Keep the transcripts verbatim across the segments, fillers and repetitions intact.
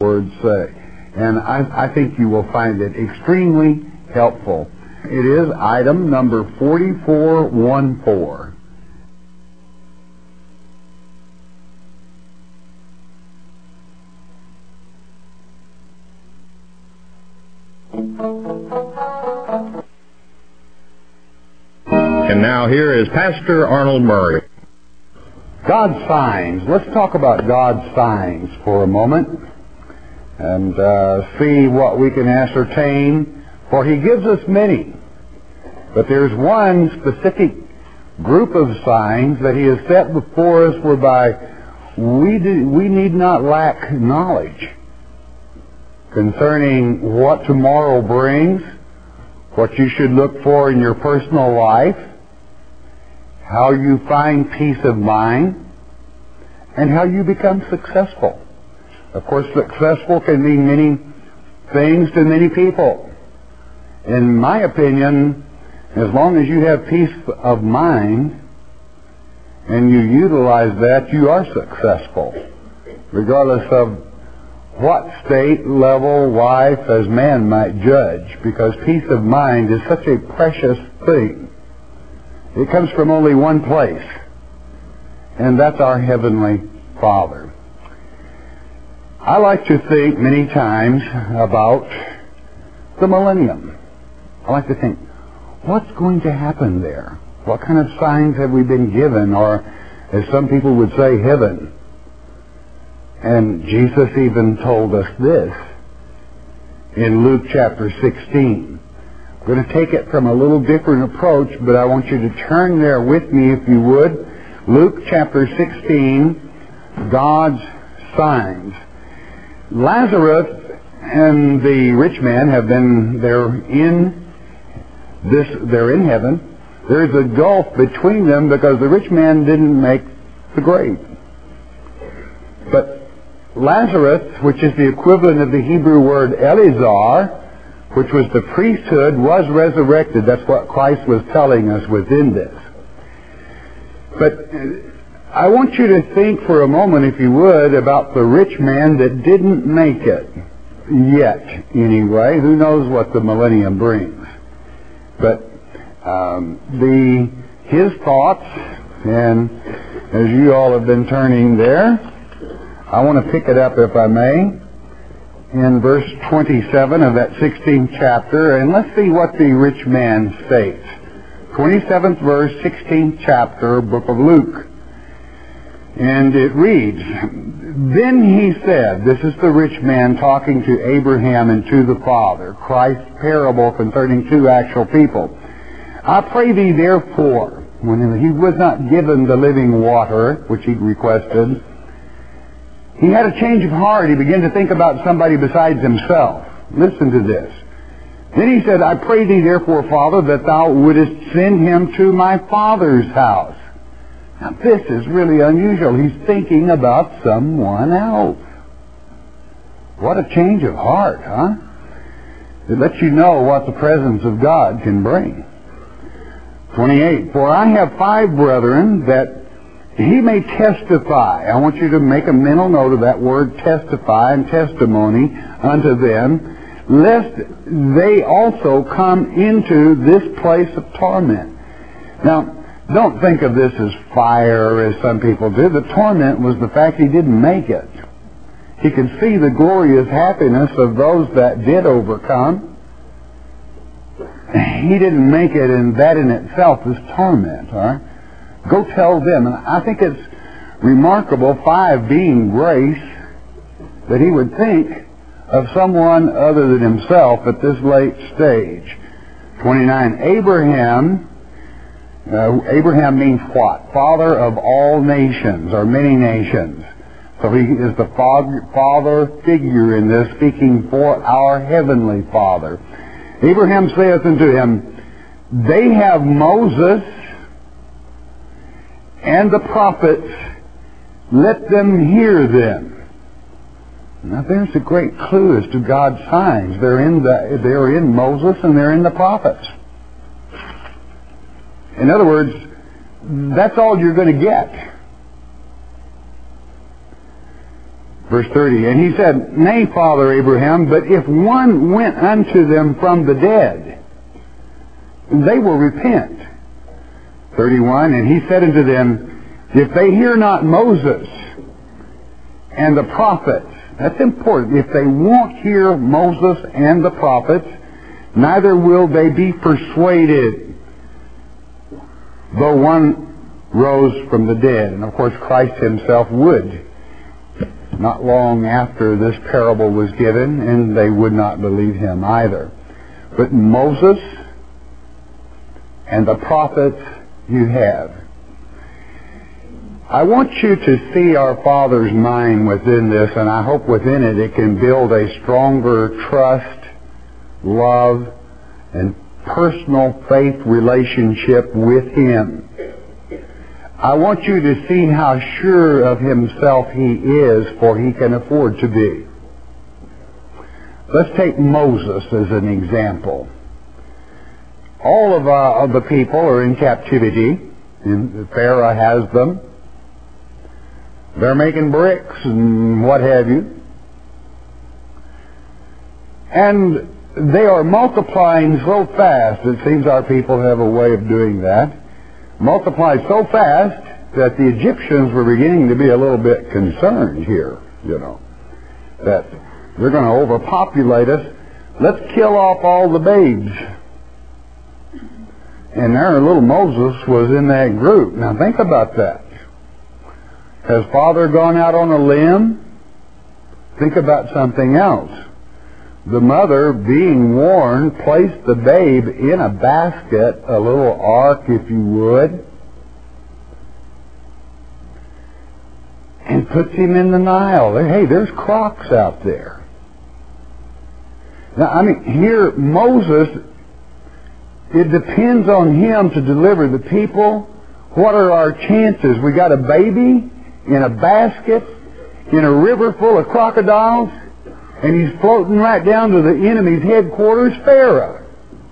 words say. And I, I think you will find it extremely helpful. It is item number forty-four fourteen. And now here is Pastor Arnold Murray. God's signs. Let's talk about God's signs for a moment and uh, see what we can ascertain, for He gives us many. But there's one specific group of signs that He has set before us whereby we, do, we need not lack knowledge concerning what tomorrow brings, what you should look for in your personal life, how you find peace of mind, and how you become successful. Of course, successful can mean many things to many people. In my opinion, as long as you have peace of mind and you utilize that, you are successful, regardless of what state, level, life, as man might judge, because peace of mind is such a precious thing. It comes from only one place, and that's our Heavenly Father. I like to think many times about the millennium. I like to think, what's going to happen there? What kind of signs have we been given, or as some people would say, heaven? And Jesus even told us this in Luke chapter sixteen. I'm going to take it from a little different approach, but I want you to turn there with me if you would. Luke chapter sixteen, God's signs. Lazarus and the rich man have been, they're in this, they're in heaven. There's a gulf between them because the rich man didn't make the grave. But Lazarus, which is the equivalent of the Hebrew word Eleazar, which was the priesthood, was resurrected. That's what Christ was telling us within this. But I want you to think for a moment, if you would, about the rich man that didn't make it. Yet, anyway. Who knows what the millennium brings. But um, the his thoughts, and as you all have been turning there, I want to pick it up, if I may, in verse twenty-seven of that sixteenth chapter, and let's see what the rich man states. twenty-seventh verse, sixteenth chapter, book of Luke. And it reads, Then he said, this is the rich man talking to Abraham and to the Father, Christ's parable concerning two actual people. I pray thee therefore, when he was not given the living water, which he requested, he had a change of heart. He began to think about somebody besides himself. Listen to this. Then he said, I pray thee therefore, Father, that thou wouldest send him to my father's house. Now this is really unusual. He's thinking about someone else. What a change of heart, huh? It lets you know what the presence of God can bring. twenty-eight, For I have five brethren, that he may testify. I want you to make a mental note of that word testify and testimony unto them, lest they also come into this place of torment. Now, don't think of this as fire, as some people do. The torment was the fact he didn't make it. He can see the glorious happiness of those that did overcome. He didn't make it, and that in itself is torment. All right? Go tell them. And I think it's remarkable, five being grace, that he would think of someone other than himself at this late stage. twenty-nine, Abraham... Uh, Abraham means what? Father of all nations, or many nations. So he is the father, father figure in this, speaking for our Heavenly Father. Abraham saith unto him, They have Moses and the prophets, let them hear them. Now there's a great clue as to God's signs. They're in the, they're in Moses and they're in the prophets. In other words, that's all you're going to get. Verse thirty, and he said, Nay, Father Abraham, but if one went unto them from the dead, they will repent. thirty-one, and he said unto them, if they hear not Moses and the prophets, that's important, if they won't hear Moses and the prophets, neither will they be persuaded, though one rose from the dead. And of course Christ himself would, not long after this parable was given, and they would not believe him either. But Moses and the prophets you have. I want you to see our Father's mind within this, and I hope within it it can build a stronger trust, love, and personal faith relationship with him. I want you to see how sure of himself he is, for he can afford to be. Let's take Moses as an example. All of, uh, of the people are in captivity, and Pharaoh has them. They're making bricks and what have you. And they are multiplying so fast, it seems our people have a way of doing that, multiplied so fast that the Egyptians were beginning to be a little bit concerned here, you know, that they're going to overpopulate us. Let's kill off all the babes. And there little Moses was in that group. Now think about that. Has Father gone out on a limb? Think about something else. The mother, being warned, placed the babe in a basket, a little ark, if you would, and puts him in the Nile. Hey, there's crocs out there. Now, I mean, here, Moses, it depends on him to deliver the people. What are our chances? We got a baby in a basket in a river full of crocodiles, and he's floating right down to the enemy's headquarters, Pharaoh.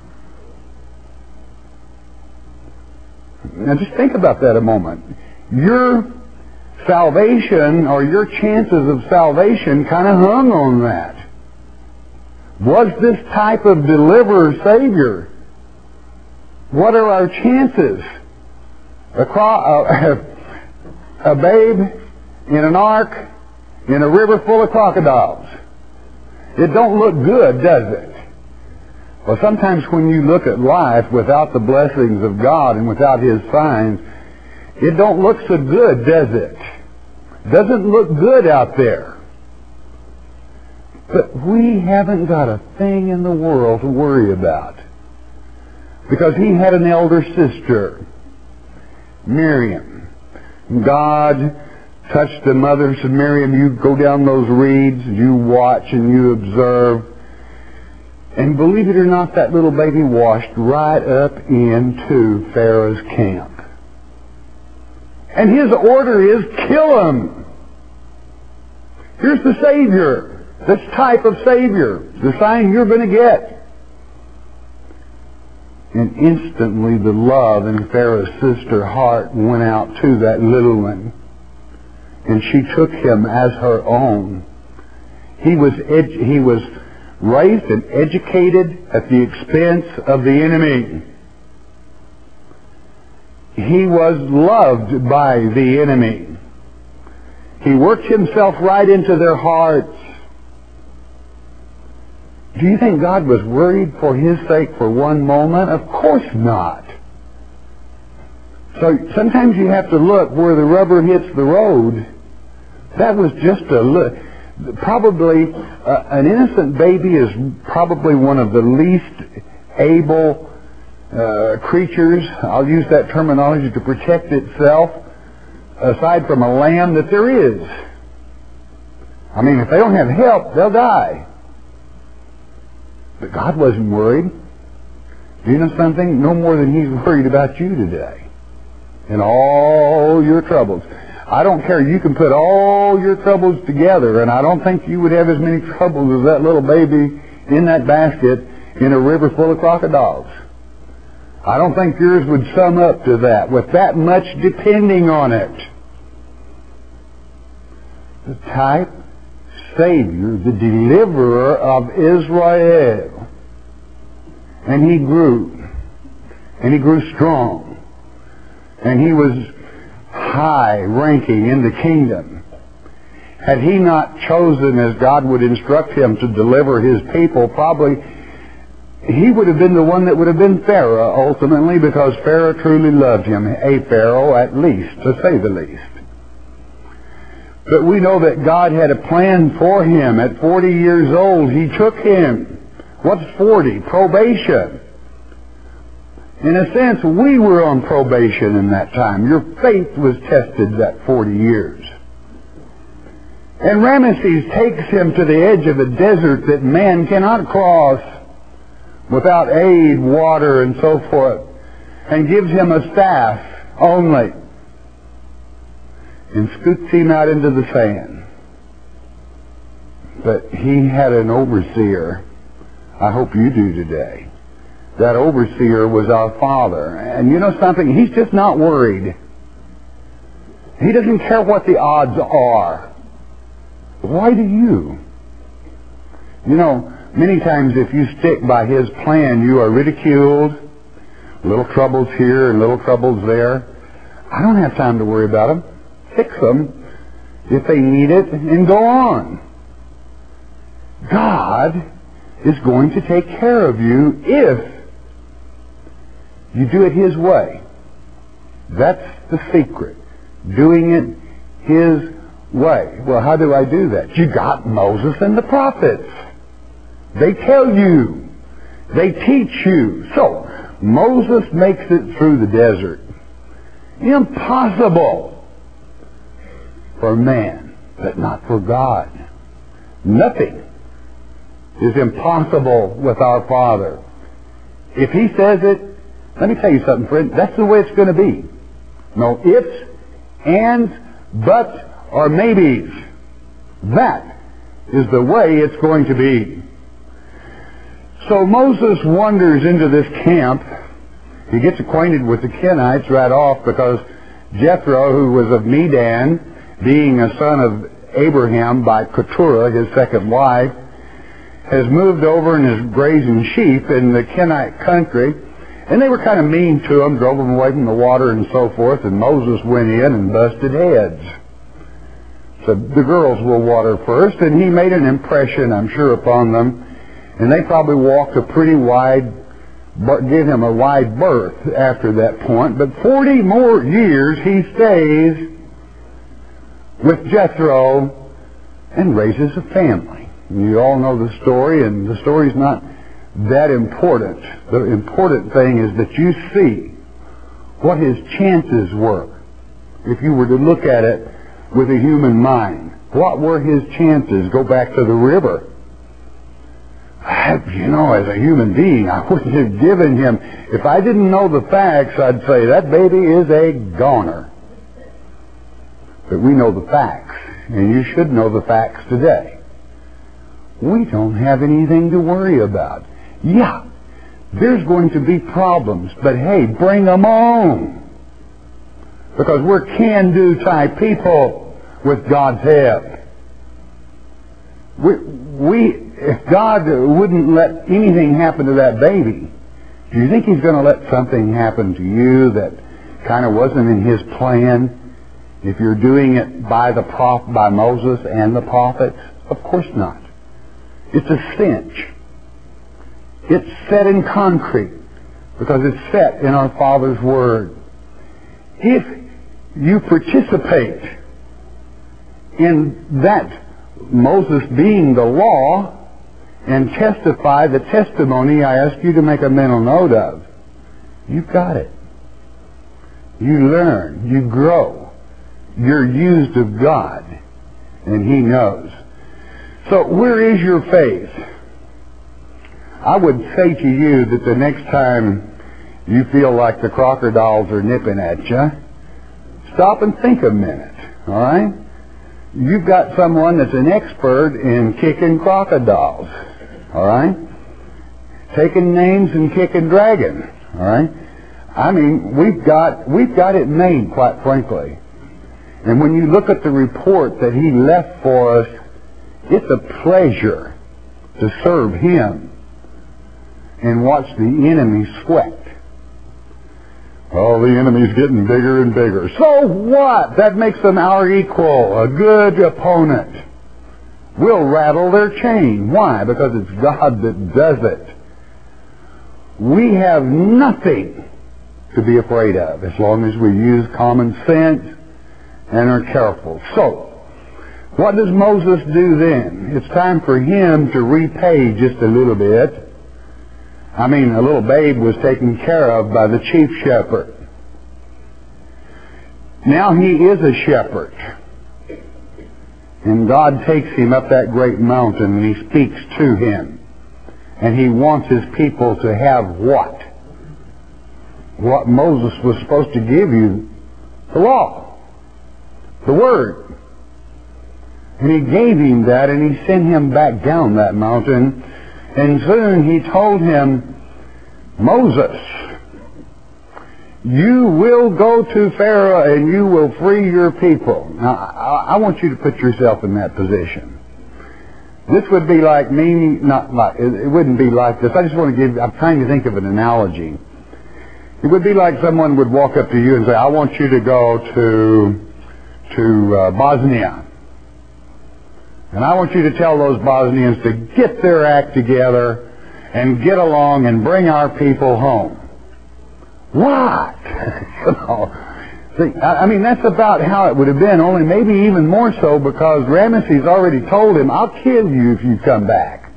Now just think about that a moment. Your salvation, or your chances of salvation, kind of hung on that. Was this type of deliverer Savior? What are our chances? A, cro- a, a babe in an ark in a river full of crocodiles. It don't look good, does it? Well, sometimes when you look at life without the blessings of God and without his signs, it don't look so good, does it? Doesn't look good out there. But we haven't got a thing in the world to worry about. Because he had an elder sister, Miriam. God touched the mother and said, Miriam, you go down those reeds, you watch and you observe. And believe it or not, that little baby washed right up into Pharaoh's camp. And his order is, kill him. Here's the Savior, this type of Savior, the sign you're going to get. And instantly the love in Pharaoh's sister's heart went out to that little one. And she took him as her own. He was edu- he was raised and educated at the expense of the enemy. He was loved by the enemy. He worked himself right into their hearts. Do you think God was worried for his sake for one moment? Of course not. So sometimes you have to look where the rubber hits the road. That was just a look. Probably uh, an innocent baby is probably one of the least able uh, creatures, I'll use that terminology, to protect itself, aside from a lamb, that there is. I mean, if they don't have help, they'll die. But God wasn't worried. Do you know something? No more than he's worried about you today. And all your troubles. I don't care. You can put all your troubles together, and I don't think you would have as many troubles as that little baby in that basket in a river full of crocodiles. I don't think yours would sum up to that, with that much depending on it. The type Savior, the deliverer of Israel. And he grew. And he grew strong. And he was high ranking in the kingdom. Had he not chosen as God would instruct him to deliver his people, probably he would have been the one that would have been Pharaoh ultimately, because Pharaoh truly loved him, a Pharaoh at least, to say the least. But we know that God had a plan for him. At forty years old, he took him. What's forty? Probation. In a sense, we were on probation in that time. Your faith was tested that forty years. And Ramesses takes him to the edge of a desert that man cannot cross without aid, water, and so forth, and gives him a staff only, and scoots him out into the sand. But he had an overseer. I hope you do today. That overseer was our Father. And you know something? He's just not worried. He doesn't care what the odds are. Why do you? You know, many times if you stick by his plan, you are ridiculed. Little troubles here and little troubles there. I don't have time to worry about them. Fix them if they need it and go on. God is going to take care of you if you do it his way. That's the secret. Doing it his way. Well, how do I do that? You got Moses and the prophets. They tell you. They teach you. So, Moses makes it through the desert. Impossible for man, but not for God. Nothing is impossible with our Father. If he says it, let me tell you something, friend, that's the way it's going to be. No ifs, ands, buts, or maybes. That is the way it's going to be. So Moses wanders into this camp. He gets acquainted with the Kenites right off, because Jethro, who was of Medan, being a son of Abraham by Keturah, his second wife, has moved over and is grazing sheep in the Kenite country. And they were kind of mean to him, drove him away from the water and so forth, and Moses went in and busted heads. So the girls will water first, and he made an impression, I'm sure, upon them. And they probably walked a pretty wide, give him a wide berth after that point. But forty more years he stays with Jethro and raises a family. You all know the story, and the story's not that important. The important thing is that you see what his chances were. If you were to look at it with a human mind, what were his chances? Go back to the river. You know, as a human being, I wouldn't have given him, if I didn't know the facts, I'd say that baby is a goner. But we know the facts, and you should know the facts today. We don't have anything to worry about. Yeah, there's going to be problems, but hey, bring them on. Because we're can-do type people with God's help. We, we, if God wouldn't let anything happen to that baby, do you think he's going to let something happen to you that kind of wasn't in his plan? If you're doing it by the prof, by Moses and the prophets? Of course not. It's a cinch. It's set in concrete because it's set in our Father's Word. If you participate in that, Moses being the law, and testify the testimony I ask you to make a mental note of, you've got it. You learn, you grow, you're used of God, and He knows. So where is your faith? I would say to you that the next time you feel like the crocodiles are nipping at you, stop and think a minute, all right? You've got someone that's an expert in kicking crocodiles, all right? Taking names and kicking dragons, all right? I mean, we've got we've got it made, quite frankly. And when you look at the report that he left for us It's a pleasure to serve Him and watch the enemy sweat. Oh, the enemy's getting bigger and bigger. So what? That makes them our equal, a good opponent. We'll rattle their chain. Why? Because it's God that does it. We have nothing to be afraid of as long as we use common sense and are careful. So, what does Moses do then? It's time for him to repay just a little bit. I mean, a little babe was taken care of by the chief shepherd. Now he is a shepherd. And God takes him up that great mountain and He speaks to him. And He wants His people to have what? What Moses was supposed to give you, the law, the Word. And He gave him that, and He sent him back down that mountain. And soon He told him, Moses, you will go to Pharaoh and you will free your people. Now, I, I want you to put yourself in that position. This would be like me, not like, it wouldn't be like this. I just want to give, I'm trying to think of an analogy. It would be like someone would walk up to you and say, I want you to go to, to uh, Bosnia. And I want you to tell those Bosnians to get their act together and get along and bring our people home. What? you know, see, I mean, that's about how it would have been, only maybe even more so because Ramesses already told him, I'll kill you if you come back.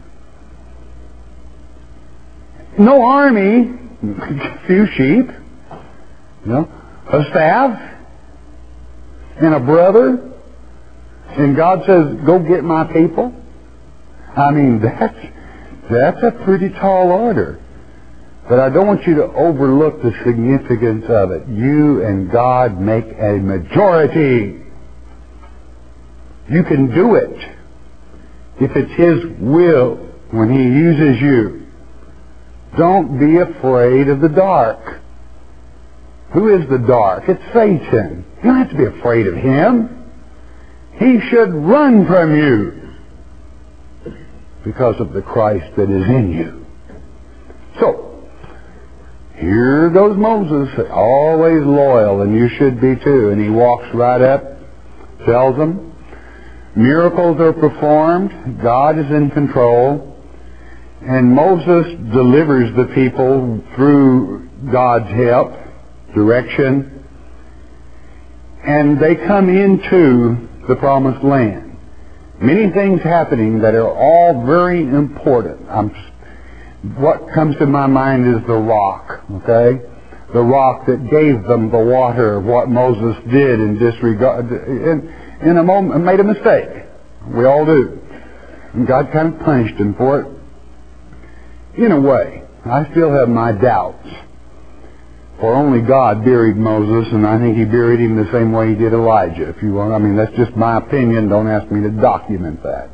No army, a few sheep, you know, a staff, and a brother, and God says, go get my people. I mean, that's, that's a pretty tall order. But I don't want you to overlook the significance of it. You and God make a majority. You can do it if it's His will when He uses you. Don't be afraid of the dark. Who is the dark? It's Satan. You don't have to be afraid of him. He should run from you because of the Christ that is in you. So, here goes Moses, always loyal, and you should be too. And he walks right up, tells them, miracles are performed, God is in control, and Moses delivers the people through God's help, direction, and they come into the promised land. Many things happening that are all very important. I'm What comes to my mind is the rock, okay? The rock that gave them the water, what Moses did in disregard, in, in a moment, made a mistake. We all do. And God kind of punished him for it. In a way, I still have my doubts. For only God buried Moses, and I think He buried him the same way He did Elijah, if you want. I mean, that's just my opinion. Don't ask me to document that.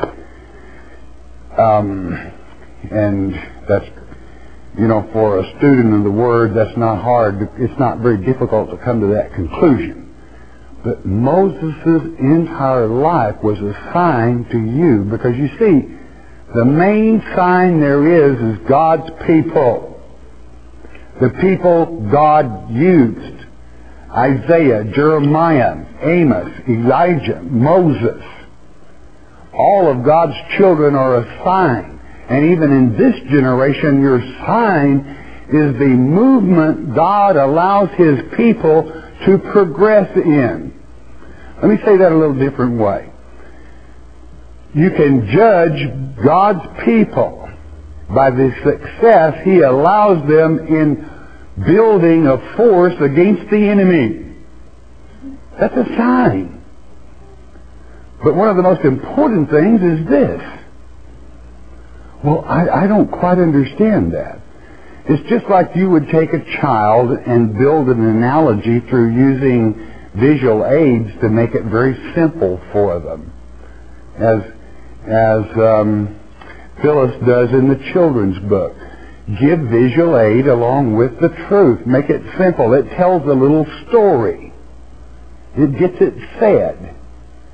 Um... And that's, you know, for a student of the Word, that's not hard. It's not very difficult to come to that conclusion. But Moses' entire life was a sign to you, because you see, the main sign there is is God's people. The people God used. Isaiah, Jeremiah, Amos, Elijah, Moses. All of God's children are a sign. And even in this generation, your sign is the movement God allows His people to progress in. Let me say that a little different way. You can judge God's people by the success He allows them in building a force against the enemy. That's a sign. But one of the most important things is this. Well, I, I don't quite understand that. It's just like you would take a child and build an analogy through using visual aids to make it very simple for them. As, as um, Phyllis does in the children's book. Give visual aid along with the truth. Make it simple. It tells a little story. It gets it said.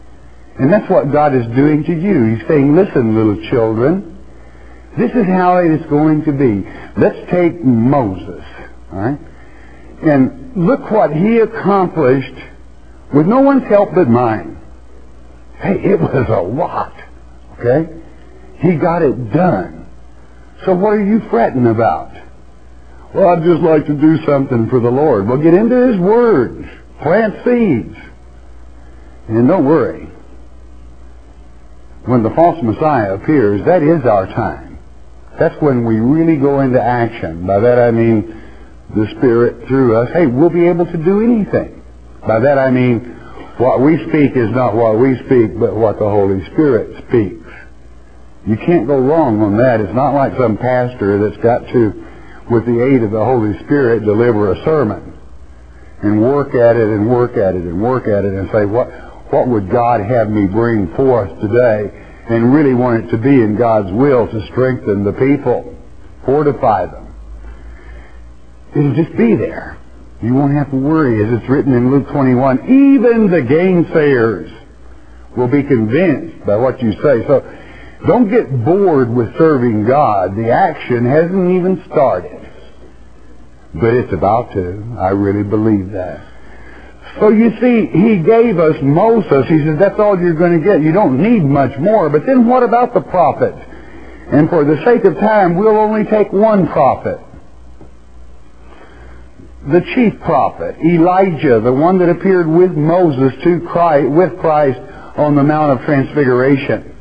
And that's what God is doing to you. He's saying, listen, little children, this is how it is going to be. Let's take Moses, all right? And look what he accomplished with no one's help but mine. Hey, it was a lot, okay? He got it done. So what are you fretting about? Well, I'd just like to do something for the Lord. Well, get into His Word. Plant seeds. And don't worry. When the false Messiah appears, that is our time. That's when we really go into action. By that I mean the Spirit through us. Hey, we'll be able to do anything. By that I mean what we speak is not what we speak, but what the Holy Spirit speaks. You can't go wrong on that. It's not like some pastor that's got to, with the aid of the Holy Spirit, deliver a sermon and work at it and work at it and work at it and say, what what would God have me bring forth today? And really want it to be in God's will to strengthen the people, fortify them. It'll just be there. You won't have to worry, as it's written in Luke twenty-one. Even the gainsayers will be convinced by what you say. So don't get bored with serving God. The action hasn't even started. But it's about to. I really believe that. So you see, He gave us Moses. He says, that's all you're going to get. You don't need much more. But then what about the prophets? And for the sake of time, we'll only take one prophet. The chief prophet, Elijah, the one that appeared with Moses to Christ, with Christ on the Mount of Transfiguration.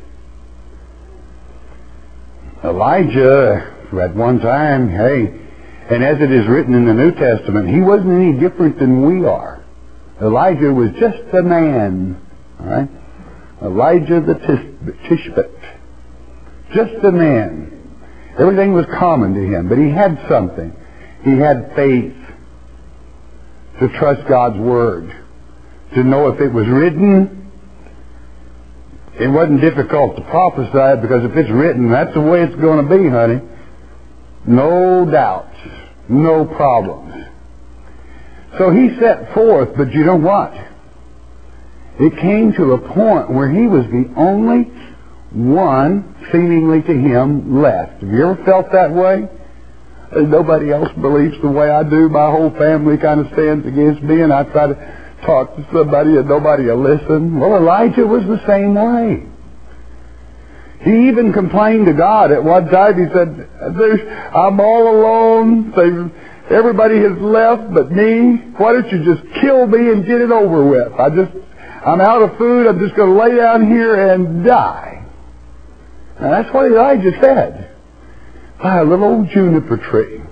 Elijah, at one time, hey, and as it is written in the New Testament, he wasn't any different than we are. Elijah was just a man, all right? Elijah the Tishbite, just a man. Everything was common to him, but he had something. He had faith to trust God's Word, to know if it was written. It wasn't difficult to prophesy, because if it's written, that's the way it's going to be, honey. No doubts, no problems. So he set forth, but you know what? It came to a point where he was the only one, seemingly to him, left. Have you ever felt that way? Nobody else believes the way I do. My whole family kind of stands against me, and I try to talk to somebody and nobody will listen. Well, Elijah was the same way. He even complained to God at one time. He said, I'm all alone. They've, everybody has left but me. Why don't you just kill me and get it over with? I just, I'm out of food. I'm just going to lay down here and die. Now that's what Elijah said. By a little old juniper tree.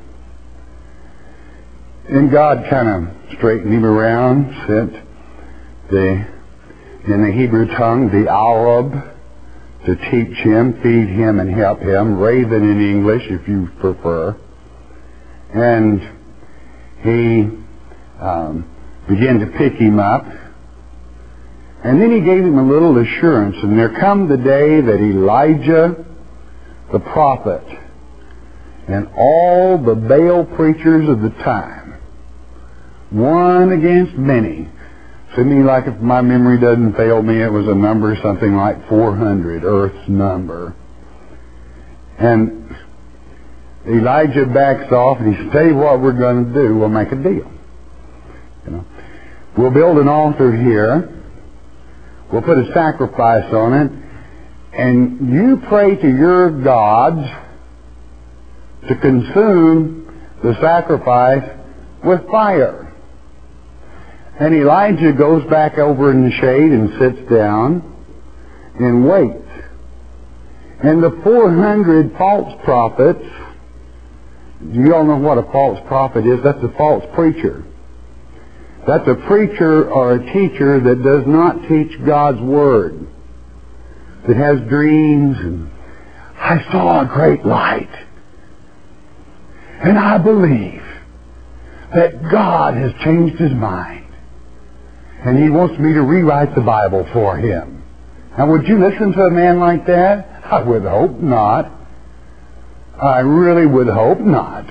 And God kind of straightened him around, sent the, in the Hebrew tongue, the Arab, to teach him, feed him, and help him. Raven in English, if you prefer. And he um, began to pick him up. And then he gave him a little assurance. And there come the day that Elijah, the prophet, and all the Baal preachers of the time, one against many. To me, like if my memory doesn't fail me, it was a number something like four hundred, Earth's number. And Elijah backs off and he says, tell you what we're going to do. We'll make a deal. You know, we'll build an altar here. We'll put a sacrifice on it. And you pray to your gods to consume the sacrifice with fire. And Elijah goes back over in the shade and sits down and waits. And the four hundred false prophets, you all know what a false prophet is? That's a false preacher. That's a preacher or a teacher that does not teach God's Word. That has dreams and, I saw a great light. And I believe that God has changed His mind. And He wants me to rewrite the Bible for Him. Now, would you listen to a man like that? I would hope not. I really would hope not.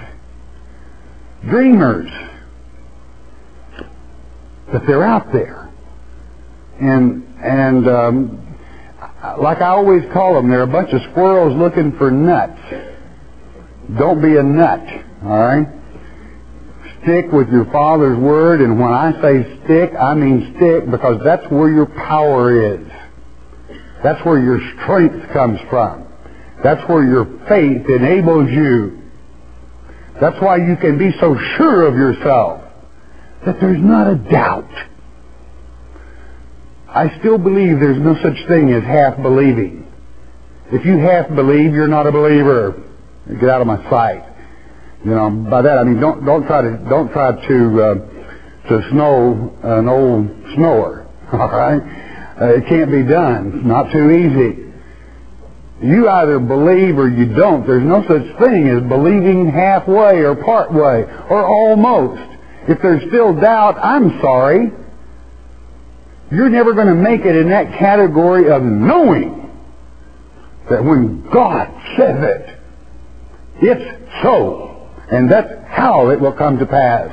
Dreamers. But they're out there. And and um, like I always call them, they're a bunch of squirrels looking for nuts. Don't be a nut, all right? Stick with your Father's Word, and when I say stick, I mean stick, because that's where your power is. That's where your strength comes from. That's where your faith enables you. That's why you can be so sure of yourself that there's not a doubt. I still believe there's no such thing as half believing. If you half believe, you're not a believer. Get out of my sight. You know, by that I mean don't don't try to don't try to uh, to snow an old snower. All right, uh, it can't be done. It's not too easy. You either believe or you don't. There's no such thing as believing halfway or part way or almost. If there's still doubt, I'm sorry. You're never going to make it in that category of knowing that when God says it, it's so. And that's how it will come to pass.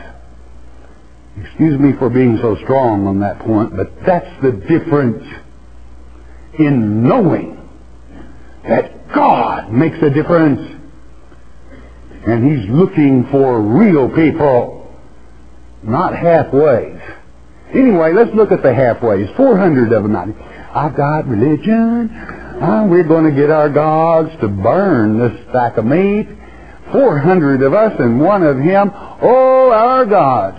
Excuse me for being so strong on that point, but that's the difference in knowing that God makes a difference. And He's looking for real people, not halfways. Anyway, let's look at the halfways. four hundred of them. I've got religion. Uh, we're going to get our gods to burn this stack of meat. four hundred of us and one of Him. Oh, our gods,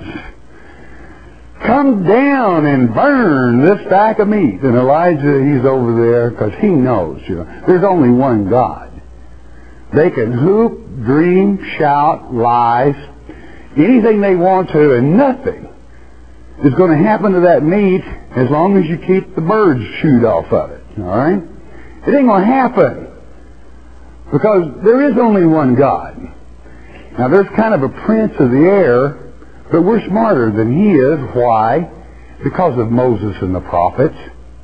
come down and burn this stack of meat. And Elijah, he's over there because he knows, you know, there's only one God. They can hoop, dream, shout, lie, anything they want to, and nothing is going to happen to that meat as long as you keep the birds shooed off of it. All right? It ain't going to happen because there is only one God. Now, there's kind of a prince of the air, but we're smarter than he is. Why? Because of Moses and the prophets.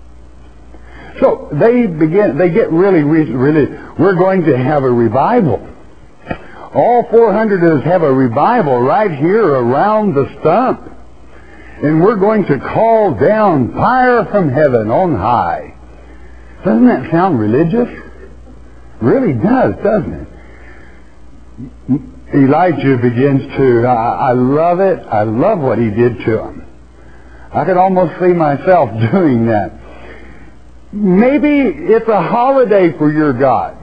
So they begin, they get really, really, we're going to have a revival. All four hundred of us have a revival right here around the stump. And we're going to call down fire from heaven on high. Doesn't that sound religious? Really does, doesn't it? Elijah begins to, I, I love it. I love what he did to him. I could almost see myself doing that. Maybe it's a holiday for your gods.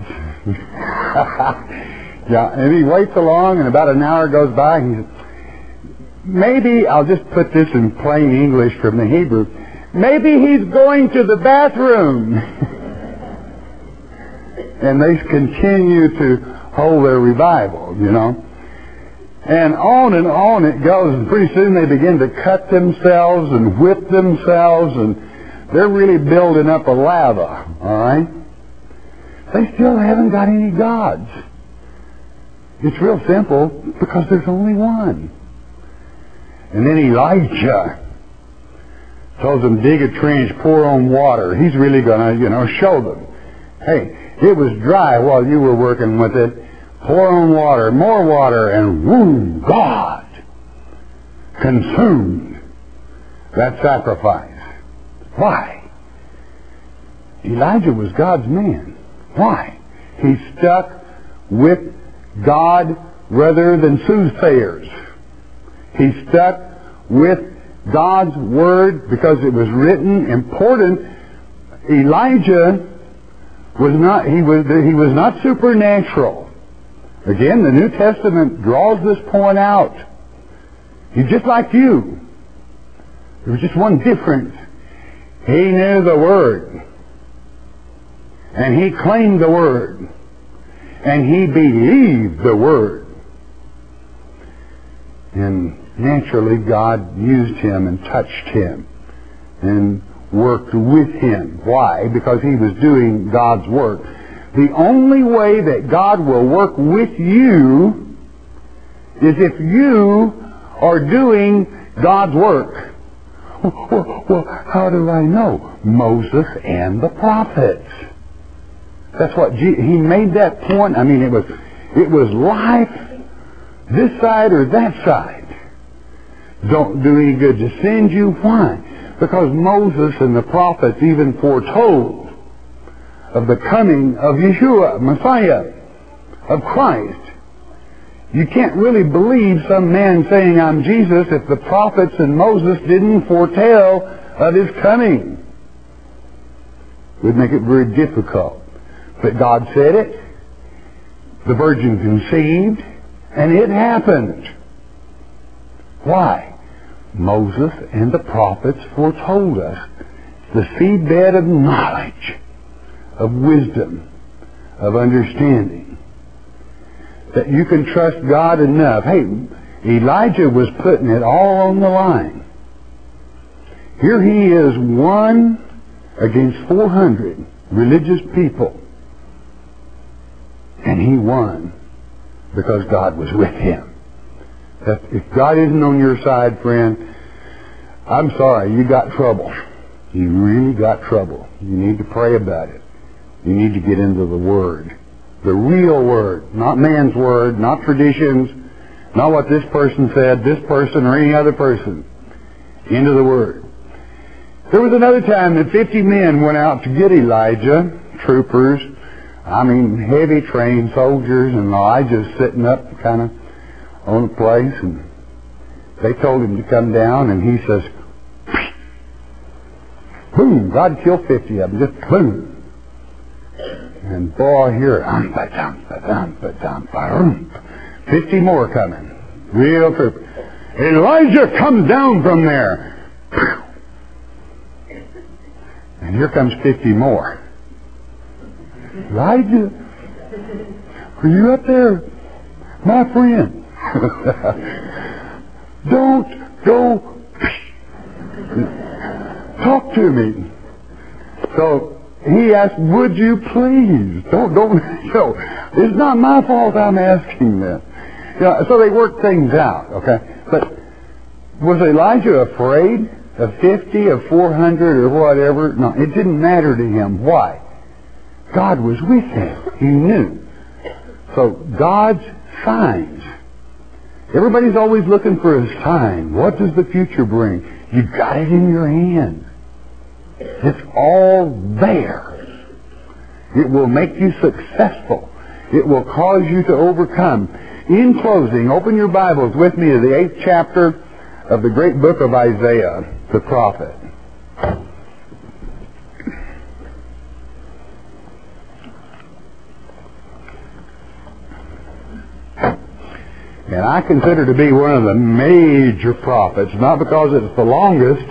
Yeah, and he waits along, and about an hour goes by, and he says, maybe, I'll just put this in plain English from the Hebrew, maybe he's going to the bathroom. And they continue to hold their revival, you know. And on and on it goes, and pretty soon they begin to cut themselves and whip themselves, and they're really building up a lava, all right? They still haven't got any gods. It's real simple, because there's only one. And then Elijah tells them, dig a trench, pour on water. He's really going to, you know, show them. Hey, it was dry while you were working with it. Pour on water, more water, and whoo, God consumed that sacrifice. Why? Elijah was God's man. Why? He stuck with God rather than soothsayers. He stuck with God's Word because it was written. Important. Elijah was not, he was, he was not supernatural. Again, the New Testament draws this point out. He's just like you. There was just one difference. He knew the Word. And he claimed the Word. And he believed the Word. And naturally, God used him and touched him and worked with him. Why? Because he was doing God's work. The only way that God will work with you is if you are doing God's work. Well, well, how do I know? Moses and the prophets. That's what Je- he made that point. I mean, it was it was life, this side or that side. Don't do any good to send you. Why? Because Moses and the prophets even foretold of the coming of Yeshua, Messiah, of Christ. You can't really believe some man saying, I'm Jesus, if the prophets and Moses didn't foretell of His coming. It would make it very difficult. But God said it, the virgin conceived, and it happened. Why? Moses and the prophets foretold us the seedbed of knowledge, of wisdom, of understanding. That you can trust God enough. Hey, Elijah was putting it all on the line. Here he is, one against four hundred religious people. And he won because God was with him. That if God isn't on your side, friend, I'm sorry, you got trouble. You really got trouble. You need to pray about it. You need to get into the Word. The real Word. Not man's Word, not traditions, not what this person said, this person or any other person. Into the Word. There was another time that fifty men went out to get Elijah, troopers, I mean heavy trained soldiers, and Elijah's sitting up kind of on a place, and they told him to come down, and he says, boom, God killed fifty of them, just boom. And boy, here, fifty more coming. Real troopers. Elijah comes down from there. And here comes fifty more. Elijah, are you up there? My friend. Don't go. Talk to me. So he asked, would you please? Don't, don't, you know, it's not my fault I'm asking this. You know, so they worked things out, okay? But was Elijah afraid of fifty, of four hundred, or whatever? No, it didn't matter to him. Why? God was with him. He knew. So God's signs. Everybody's always looking for a sign. What does the future bring? You've got it in your hand. It's all there. It will make you successful. It will cause you to overcome. In closing, open your Bibles with me to the eighth chapter of the great book of Isaiah, the prophet. And I consider to be one of the major prophets, not because it's the longest,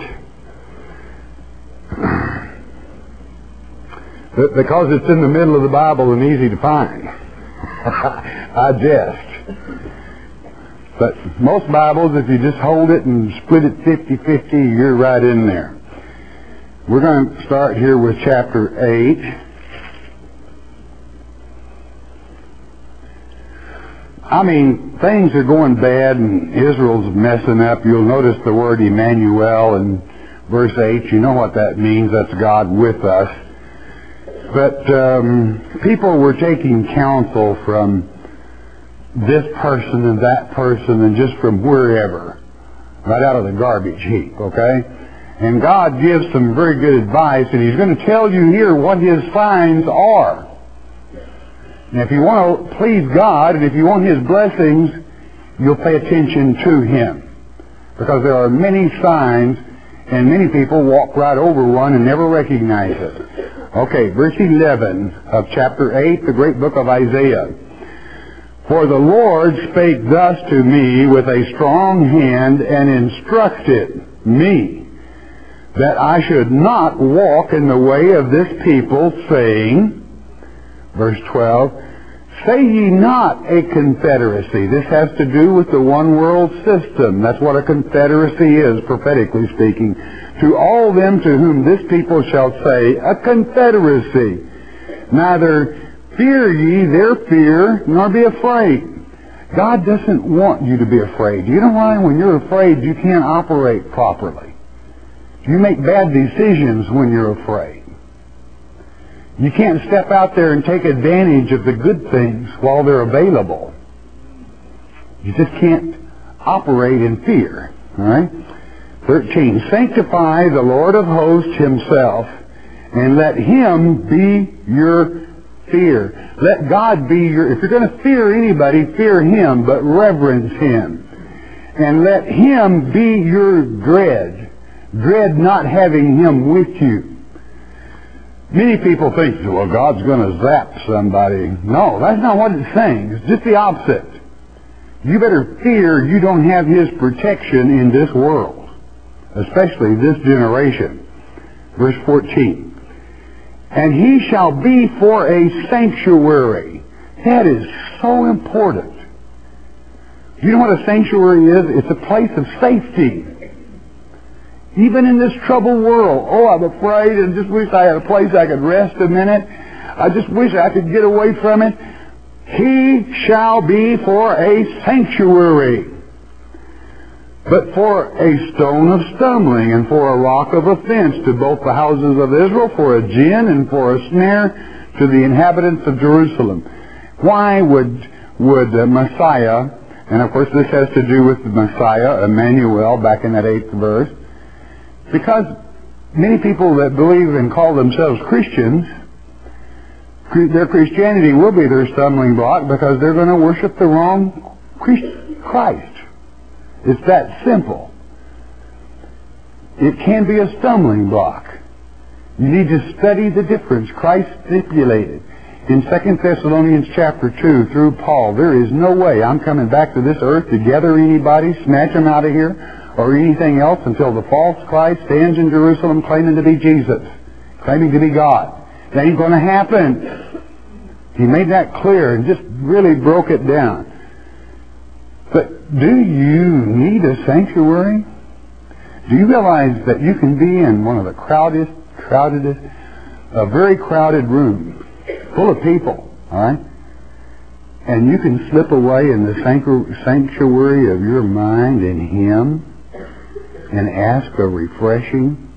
but because it's in the middle of the Bible and easy to find. I jest. But most Bibles, if you just hold it and split it fifty-fifty, you're right in there. We're going to start here with chapter eight. I mean, things are going bad and Israel's messing up. You'll notice the word Emmanuel in verse eight. You know what that means. That's God with us. But um, people were taking counsel from this person and that person and just from wherever, right out of the garbage heap, okay? And God gives some very good advice, and He's going to tell you here what His signs are. And if you want to please God, and if you want His blessings, you'll pay attention to Him. Because there are many signs, and many people walk right over one and never recognize it. Okay, verse eleven of chapter eight, the great book of Isaiah. For the Lord spake thus to me with a strong hand, and instructed me, that I should not walk in the way of this people, saying, verse twelve, say ye not a confederacy. This has to do with the one world system. That's what a confederacy is, prophetically speaking. To all them to whom this people shall say, a confederacy. Neither fear ye their fear, nor be afraid. God doesn't want you to be afraid. You know why? When you're afraid, you can't operate properly. You make bad decisions when you're afraid. You can't step out there and take advantage of the good things while they're available. You just can't operate in fear. All right? thirteen. Sanctify the Lord of hosts himself, and let him be your fear. Let God be your... If you're going to fear anybody, fear him, but reverence him. And let him be your dread. Dread not having him with you. Many people think, well, God's going to zap somebody. No, that's not what it's saying. It's just the opposite. You better fear you don't have his protection in this world, especially this generation. Verse fourteen. And he shall be for a sanctuary. That is so important. You know what a sanctuary is? It's a place of safety. Even in this troubled world. Oh, I'm afraid and just wish I had a place I could rest a minute. I just wish I could get away from it. He shall be for a sanctuary, but for a stone of stumbling and for a rock of offense to both the houses of Israel, for a gin and for a snare to the inhabitants of Jerusalem. Why would would uh, Messiah, and of course this has to do with the Messiah, Emmanuel, back in that eighth verse, because many people that believe and call themselves Christians, their Christianity will be their stumbling block because they're going to worship the wrong Christ. It's that simple. It can be a stumbling block. You need to study the difference Christ stipulated. In Second Thessalonians chapter two, through Paul, there is no way I'm coming back to this earth to gather anybody, snatch them out of here, or anything else until the false Christ stands in Jerusalem claiming to be Jesus, claiming to be God. That ain't going to happen. He made that clear and just really broke it down. But do you need a sanctuary? Do you realize that you can be in one of the crowdest, crowdedest, a very crowded room, full of people, all right? And you can slip away in the sanctuary of your mind in Him and ask a refreshing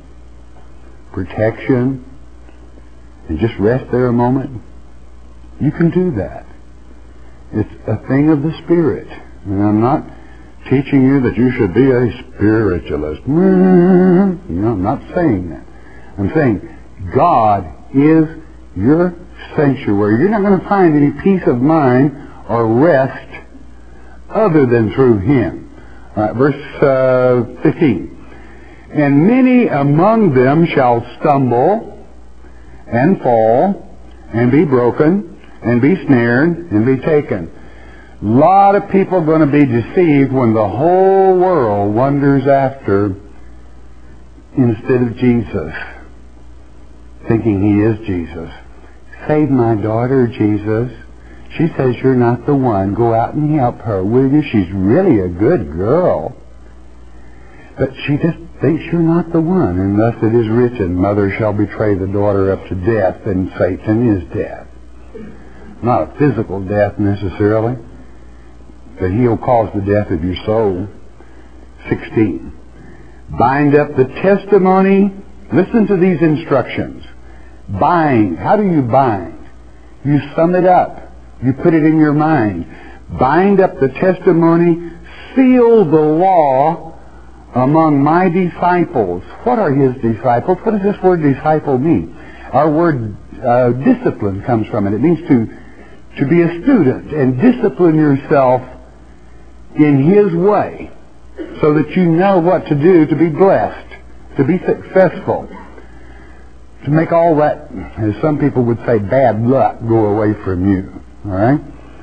protection and just rest there a moment? You can do that. It's a thing of the Spirit. And I'm not teaching you that you should be a spiritualist. You know, I'm not saying that. I'm saying God is your sanctuary. You're not going to find any peace of mind or rest other than through Him. All right, verse uh, fifteen. And many among them shall stumble and fall and be broken and be snared and be taken. A lot of people are going to be deceived when the whole world wanders after instead of Jesus, thinking He is Jesus. Save my daughter, Jesus. She says you're not the one. Go out and help her, will you? She's really a good girl. But she just thinks you're not the one. And thus it is written, mother shall betray the daughter up to death, and Satan is death. Not a physical death necessarily, but he'll cause the death of your soul. sixteen. Bind up the testimony. Listen to these instructions. Bind. How do you bind? You sum it up. You put it in your mind. Bind up the testimony. Seal the law among my disciples. What are His disciples? What does this word disciple mean? Our word uh, discipline comes from it. It means to, to be a student and discipline yourself in His way so that you know what to do to be blessed, to be successful, to make all that, as some people would say, bad luck go away from you. All right?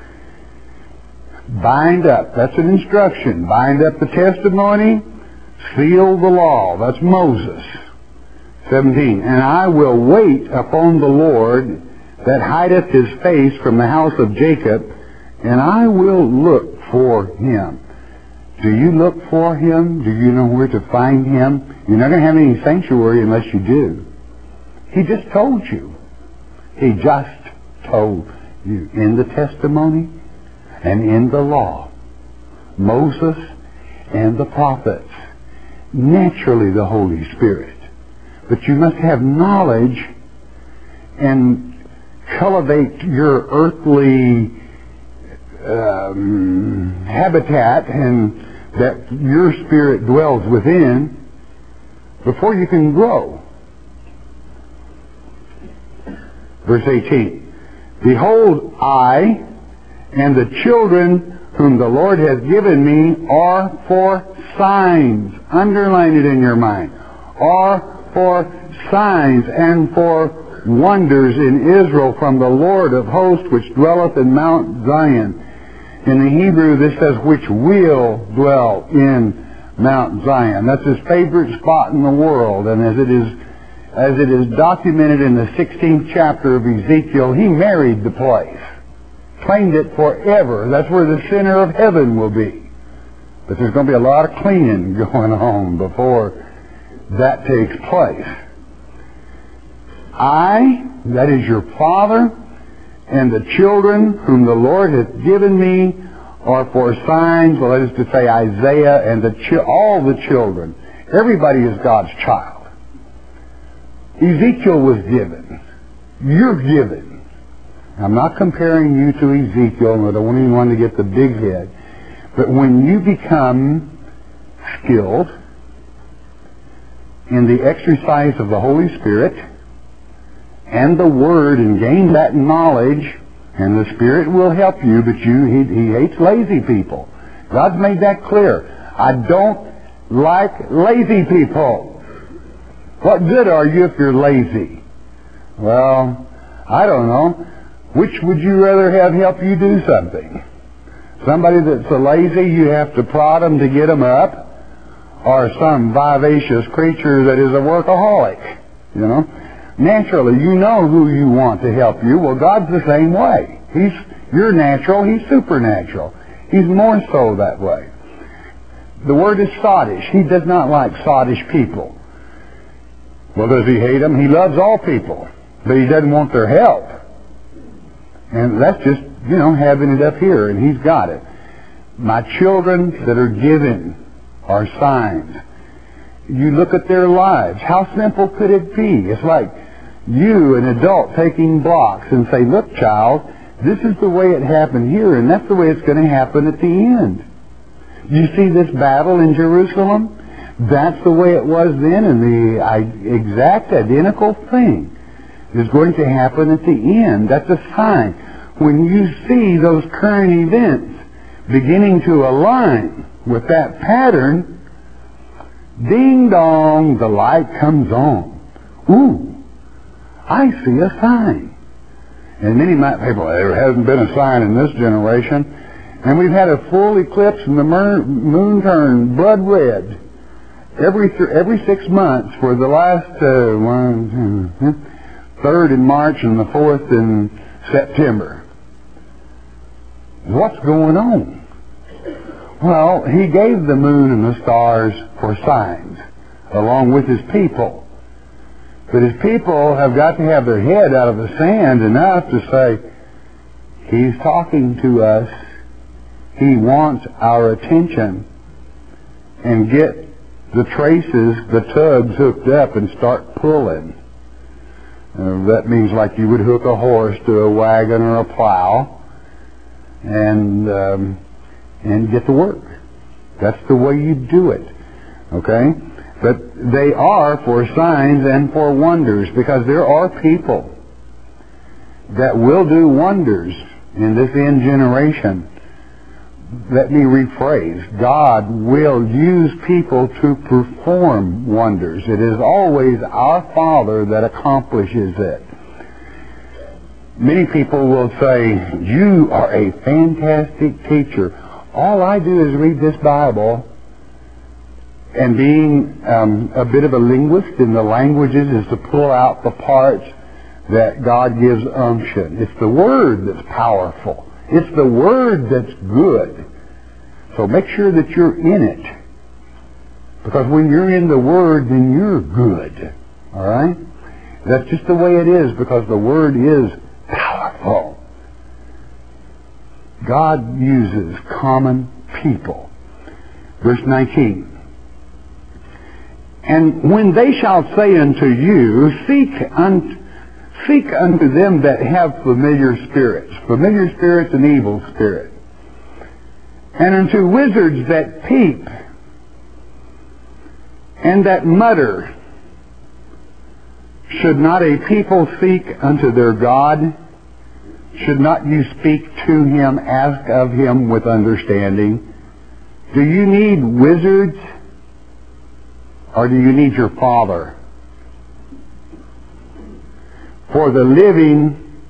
Bind up. That's an instruction. Bind up the testimony. Seal the law. That's Moses. seventeen. And I will wait upon the Lord that hideth His face from the house of Jacob, and I will look for Him. Do you look for Him? Do you know where to find Him? You're not going to have any sanctuary unless you do. He just told you. He just told you in the testimony and in the law. Moses and the prophets. Naturally the Holy Spirit. But you must have knowledge and cultivate your earthly um, habitat, and that your spirit dwells within, before you can grow. Verse eighteen. Behold, I and the children whom the Lord has given me are for signs. Underline it in your mind. Are for signs and for wonders in Israel from the Lord of hosts, which dwelleth in Mount Zion. In the Hebrew, this says, which will dwell in Mount Zion. That's his favorite spot in the world. And as it is, as it is documented in the sixteenth chapter of Ezekiel, he married the place. Claimed it forever. That's where the center of heaven will be. But there's going to be a lot of cleaning going on before that takes place. I, that is your Father, and the children whom the Lord hath given me are for signs. Well, that is to say Isaiah and the chi- all the children. Everybody is God's child. Ezekiel was given. You're given. I'm not comparing you to Ezekiel, and I don't want anyone to get the big head. But when you become skilled in the exercise of the Holy Spirit and the Word and gain that knowledge, and the Spirit will help you, but you he, he hates lazy people. God's made that clear. I don't like lazy people. What good are you if you're lazy? Well, I don't know. Which would you rather have help you do something? Somebody that's so lazy you have to prod them to get them up, or some vivacious creature that is a workaholic? You know? Naturally, you know who you want to help you. Well, God's the same way. He's, you're natural, He's supernatural. He's more so that way. The word is sottish. He does not like sottish people. Well, does He hate them? He loves all people, but He doesn't want their help. And that's just, you know, having it up here, and He's got it. My children that are given are signs. You look at their lives. How simple could it be? It's like you, an adult, taking blocks and say, look, child, this is the way it happened here, and that's the way it's going to happen at the end. You see this battle in Jerusalem? That's the way it was then, and the exact identical thing is going to happen at the end. That's a sign. When you see those current events beginning to align with that pattern, ding dong, the light comes on. Ooh, I see a sign. And many might say, well, there hasn't been a sign in this generation. And we've had a full eclipse and the moon turned blood red every th- every six months for the last uh, one, two, third in March and the fourth in September. What's going on? Well, He gave the moon and the stars for signs, along with His people. But His people have got to have their head out of the sand enough to say, He's talking to us. He wants our attention. And get the traces, the tugs hooked up and start pulling. Uh, that means like you would hook a horse to a wagon or a plow and um, and get to work. That's the way you do it. Okay? But they are for signs and for wonders, because there are people that will do wonders in this end generation. Let me rephrase. God will use people to perform wonders. It is always our Father that accomplishes it. Many people will say, you are a fantastic teacher. All I do is read this Bible, and being um, a bit of a linguist in the languages is to pull out the parts that God gives unction. It's the Word that's powerful. It's the Word that's good. So make sure that you're in it. Because when you're in the Word, then you're good. All right? That's just the way it is, because the Word is powerful. God uses common people. Verse nineteen. And when they shall say unto you, Seek unto Seek unto them that have familiar spirits, familiar spirits and evil spirits, and unto wizards that peep, and that mutter, should not a people seek unto their God? Should not you speak to him, ask of him with understanding? Do you need wizards, or do you need your Father? For the living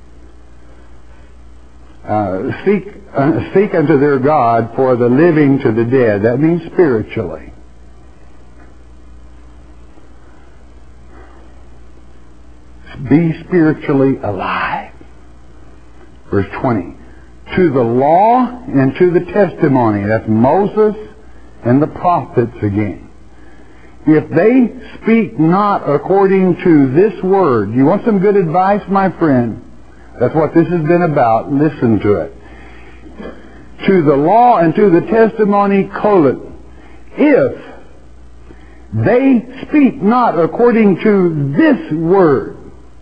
uh, seek uh, seek unto their God, for the living to the dead. That means spiritually. Be spiritually alive. Verse twenty. To the law and to the testimony. That's Moses and the prophets again. If they speak not according to this word. You want some good advice, my friend? That's what this has been about. Listen to it. To the law and to the testimony, colon. If they speak not according to this word,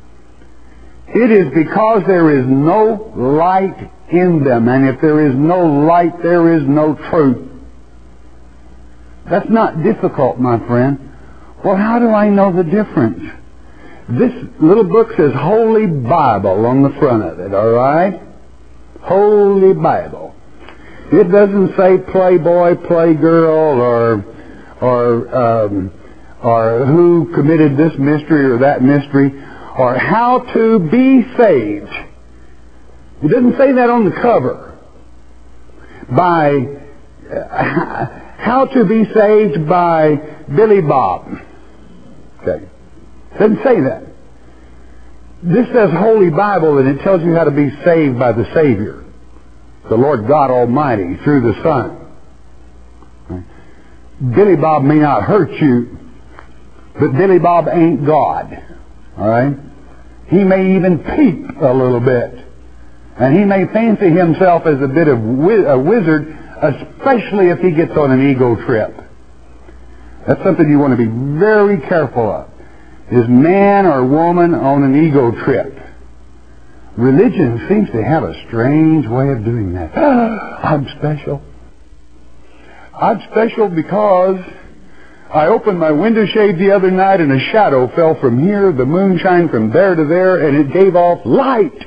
it is because there is no light in them. And if there is no light, there is no truth. That's not difficult, my friend. Well, how do I know the difference? This little book says Holy Bible on the front of it, all right? Holy Bible. It doesn't say Playboy, Playgirl, or or um, or who committed this mystery or that mystery, or how to be saved. It doesn't say that on the cover. By uh, how to be saved by Billy Bob. Okay. It doesn't say that. This says Holy Bible, and it tells you how to be saved by the Savior, the Lord God Almighty, through the Son. Okay. Billy Bob may not hurt you, but Billy Bob ain't God. All right? He may even peep a little bit. And he may fancy himself as a bit of wi- a wizard, especially if he gets on an ego trip. That's something you want to be very careful of. Is man or woman on an ego trip? Religion seems to have a strange way of doing that. I'm special. I'm special because I opened my window shade the other night and a shadow fell from here, the moonshine from there to there, and it gave off light.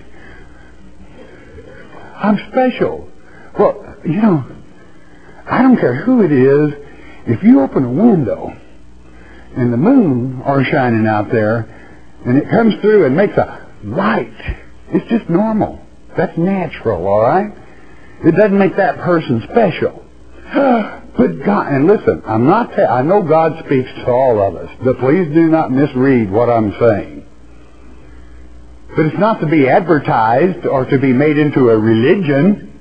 I'm special. Well, you know, I don't care who it is. If you open a window and the moon are shining out there and it comes through and makes a light, it's just normal. That's natural, all right? It doesn't make that person special. But God, and listen, I'm not. Ta- I know God speaks to all of us, but please do not misread what I'm saying. But it's not to be advertised or to be made into a religion.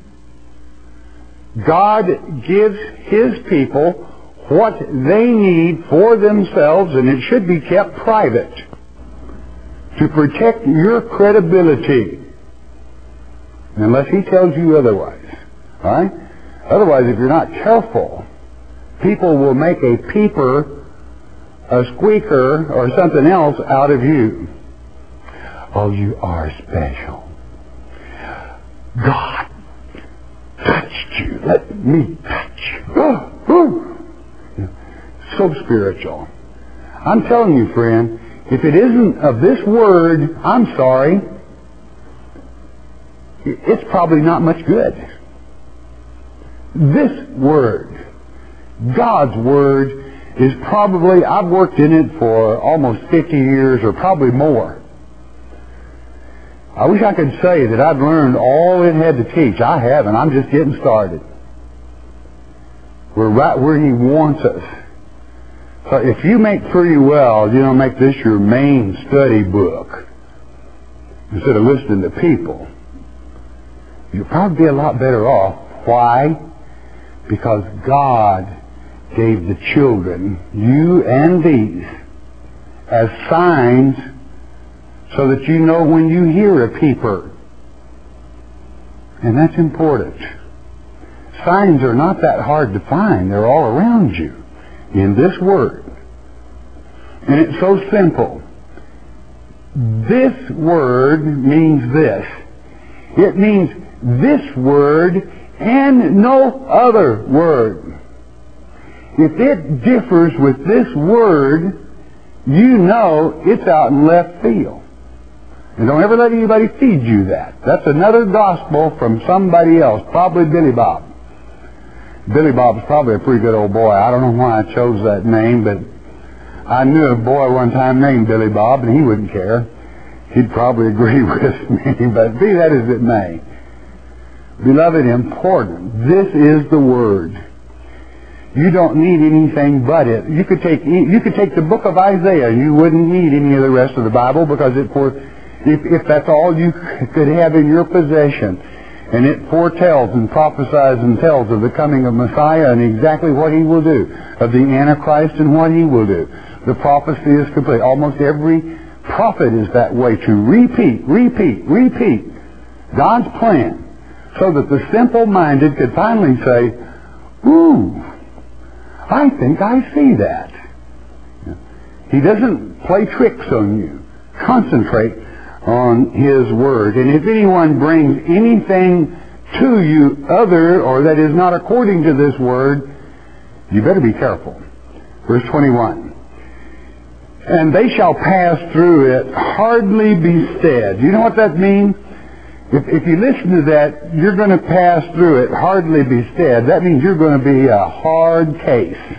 God gives His people what they need for themselves, and it should be kept private to protect your credibility, unless He tells you otherwise. All right? Otherwise, if you're not careful, people will make a peeper, a squeaker, or something else out of you. Oh, you are special. God touched you. Let me touch you. Oh, oh. So spiritual. I'm telling you, friend, if it isn't of this word, I'm sorry, it's probably not much good. This word, God's word, is probably, I've worked in it for almost fifty years or probably more. I wish I could say that I've learned all it had to teach. I haven't. I'm just getting started. We're right where He wants us. So if you make pretty well, you know, make this your main study book instead of listening to people, you'll probably be a lot better off. Why? Because God gave the children, you and these, as signs so that you know when you hear a peeper. And that's important. Signs are not that hard to find. They're all around you in this word. And it's so simple. This word means this. It means this word and no other word. if it differs with this word, you know it's out in left field. And don't ever let anybody feed you that. That's another gospel from somebody else, probably Billy Bob. Billy Bob's probably a pretty good old boy. I don't know why I chose that name, but I knew a boy one time named Billy Bob, and he wouldn't care. He'd probably agree with me, but be that as it may. Beloved, important. This is the Word. You don't need anything but it. You could take you could take the book of Isaiah. You wouldn't need any of the rest of the Bible, because it for if, if that's all you could have in your possession, and it foretells and prophesies and tells of the coming of Messiah and exactly what He will do, of the Antichrist and what he will do. The prophecy is complete. Almost every prophet is that way, to repeat, repeat, repeat God's plan, so that the simple-minded could finally say, ooh, I think I see that. He doesn't play tricks on you. Concentrate on His Word. And if anyone brings anything to you other, or that is not according to this Word, you better be careful. Verse twenty-one. And they shall pass through it, hardly be stead. You know what that means? If, if you listen to that, you're going to pass through it, hardly be stead. That means you're going to be a hard case.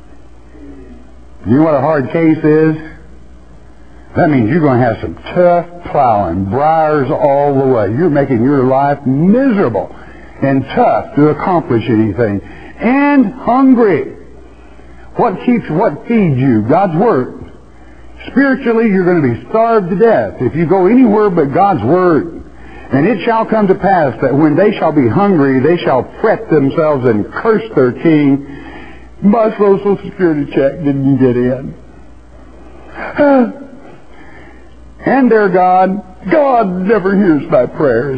You know what a hard case is? That means you're going to have some tough plowing, briars all the way. You're making your life miserable and tough to accomplish anything. And hungry. What keeps, what feeds you? God's Word. Spiritually, you're going to be starved to death if you go anywhere but God's Word. And it shall come to pass that when they shall be hungry, they shall fret themselves and curse their king. My Social Security check didn't get in. And their God, God never hears my prayers.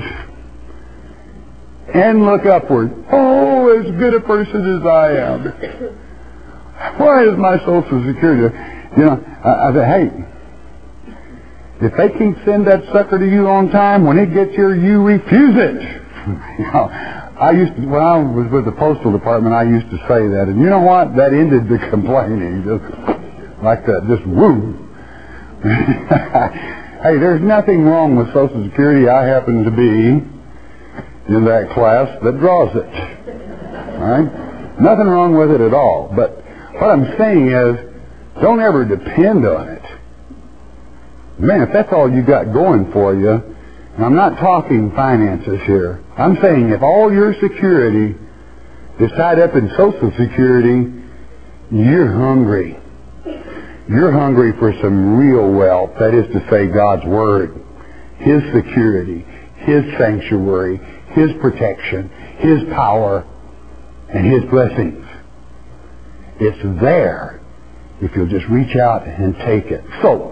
And look upward. Oh, as good a person as I am. Why is my Social Security... You know, I, I say, hey, if they can't send that sucker to you on time, when it gets here, you refuse it. You know, I used to, when I was with the Postal Department, I used to say that. And you know what? That ended the complaining. Just like that, just woo. Hey, there's nothing wrong with Social Security. I happen to be in that class that draws it. All right? Nothing wrong with it at all. But what I'm saying is, don't ever depend on it. Man, if that's all you got going for you, and I'm not talking finances here. I'm saying if all your security is tied up in Social Security, you're hungry. You're hungry for some real wealth. That is to say, God's Word, His security, His sanctuary, His protection, His power, and His blessings. It's there if you'll just reach out and take it. So,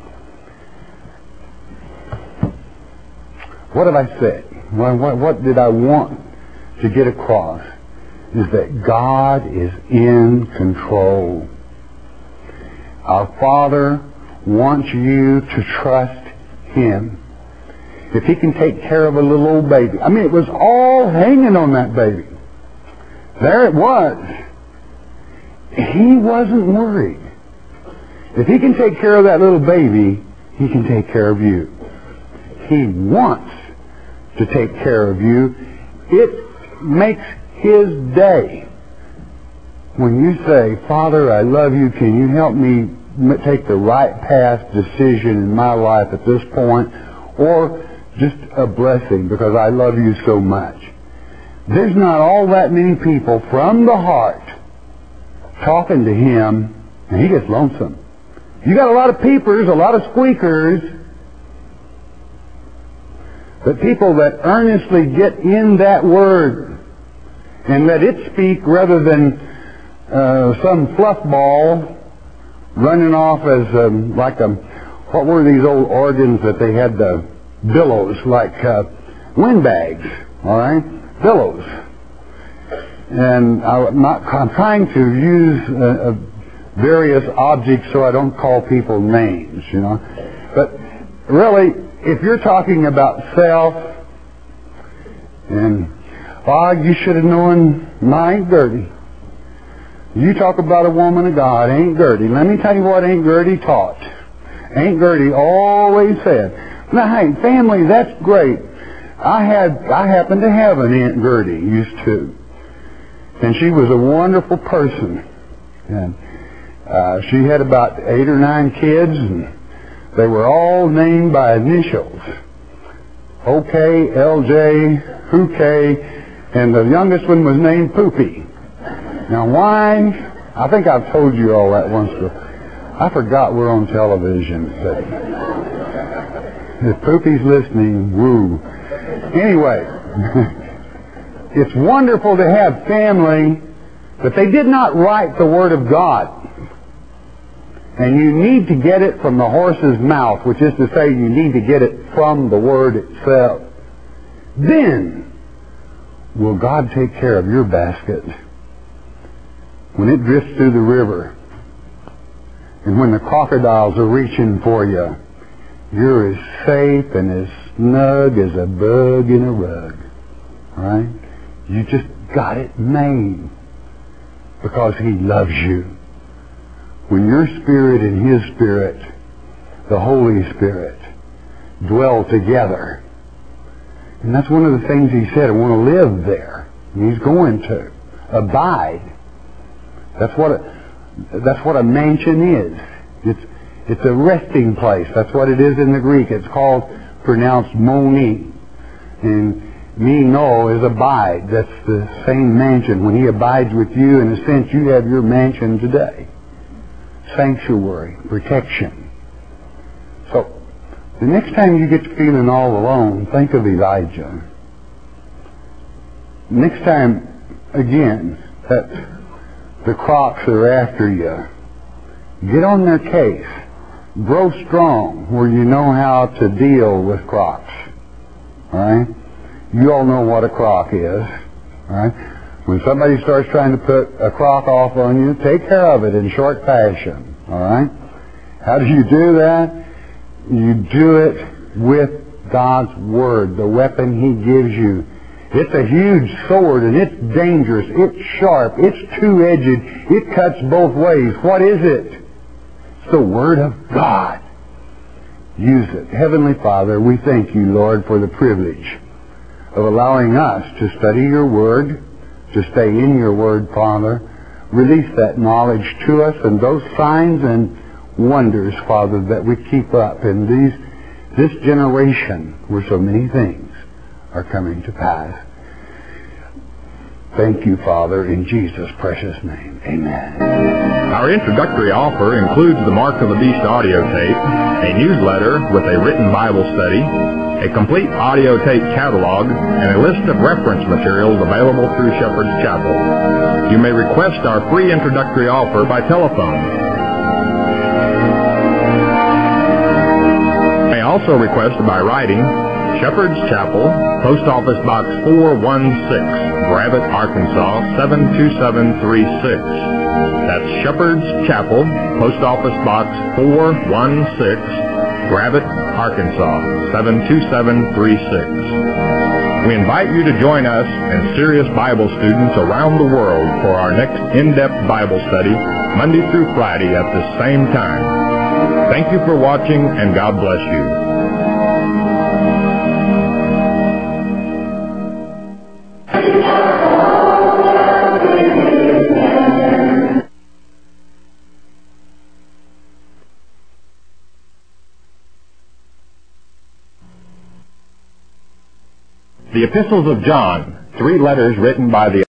what have I said? What, what, what did I want to get across? Is that God is in control. Our Father wants you to trust Him. If He can take care of a little old baby. I mean, it was all hanging on that baby. There it was. He wasn't worried. If He can take care of that little baby, He can take care of you. He wants to take care of you. It makes His day when you say, Father, I love you. Can you help me take the right path decision in my life at this point? Or just a blessing because I love you so much. There's not all that many people from the heart talking to Him, and He gets lonesome. You got a lot of peepers, a lot of squeakers, but people that earnestly get in that Word and let it speak rather than uh, some fluff ball running off as um, like a, what were these old organs that they had the billows, like uh, windbags, all right, billows. And I, I'm, not, I'm trying to use uh, uh, various objects so I don't call people names, you know. But really, if you're talking about self, and, oh, you should have known my dirty. You talk about a woman of God, Aunt Gertie. Let me tell you what Aunt Gertie taught. Aunt Gertie always said, now, hey, family, that's great. I had, I happened to have an Aunt Gertie, used to. And she was a wonderful person. And uh, she had about eight or nine kids, and they were all named by initials. O K, L J, Who K, and the youngest one was named Poopy. Now why? I think I've told you all that once before. I forgot we're on television. But if Poopy's listening, woo. Anyway, it's wonderful to have family, but they did not write the Word of God. And you need to get it from the horse's mouth, which is to say you need to get it from the Word itself. Then will God take care of your basket when it drifts through the river. And when the crocodiles are reaching for you, you're as safe and as snug as a bug in a rug. Right? You just got it made because He loves you. When your spirit and His Spirit, the Holy Spirit, dwell together. And that's one of the things He said, I want to live there. And He's going to. Abide. That's what a, that's what a mansion is. It's, it's a resting place. That's what it is in the Greek. It's called, pronounced moni. And meno is abide. That's the same mansion. When He abides with you, in a sense, you have your mansion today. Sanctuary, protection. So, the next time you get to feeling all alone, think of Elijah. Next time, again, that the crocs are after you, get on their case. Grow strong where you know how to deal with crocs. Alright? You all know what a croc is. Alright? When somebody starts trying to put a crock off on you, take care of it in short fashion. Alright? How do you do that? You do it with God's Word, the weapon He gives you. It's a huge sword, and it's dangerous. It's sharp. It's two-edged. It cuts both ways. What is it? It's the Word of God. Use it. Heavenly Father, we thank You, Lord, for the privilege of allowing us to study Your Word, to stay in Your Word, Father. Release that knowledge to us and those signs and wonders, Father, that we keep up in these this generation where so many things are coming to pass. Thank You, Father, in Jesus' precious name. Amen. Our introductory offer includes the Mark of the Beast audio tape, a newsletter with a written Bible study, a complete audio tape catalog, and a list of reference materials available through Shepherd's Chapel. You may request our free introductory offer by telephone. You may also request by writing Shepherd's Chapel, Post Office Box four one six, Gravette, Arkansas seven two seven three six. That's Shepherd's Chapel, Post Office Box four one six, Gravette, Arkansas seven two seven three six. We invite you to join us and serious Bible students around the world for our next in-depth Bible study, Monday through Friday at the same time. Thank you for watching, and God bless you. The Epistles of John, three letters written by the